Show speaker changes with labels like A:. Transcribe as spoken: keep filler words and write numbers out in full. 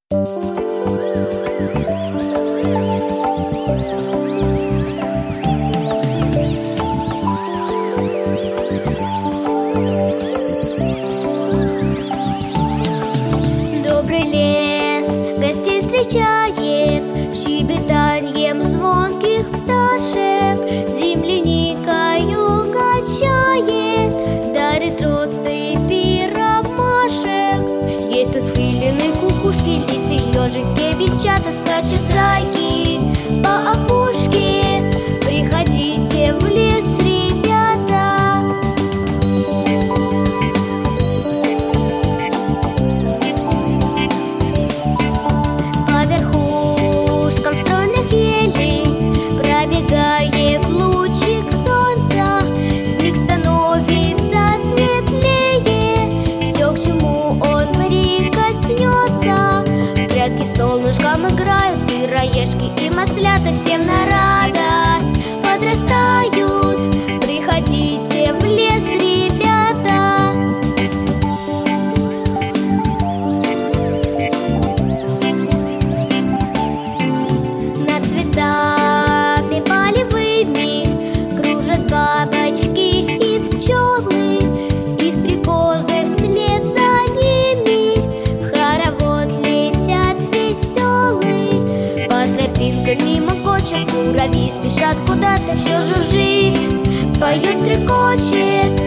A: Добрый лес гостей встречает щебетаньем звонких пташек, земляникою качает, дарит россыпи ромашек. Есть тут филины, кукушки, лисы, ежики, бельчата, скачут зайки по опушке. Приходите в лес, ребята. По верхушкам стройных елей пробегает лучик солнца, миг становится светлее. Все, к чему он прикоснется, в прятки солнышком играют сыроежки и маслята, всем на радость подрастают. Приходите в лес, ребята. Над цветами полевыми кружат бабочки и пчелы, и стрекозы вслед за ними в хоровод летят веселый. По тропинкам мимо кочек муравьи спешат куда-то, все жужжит, поет, стрекочет.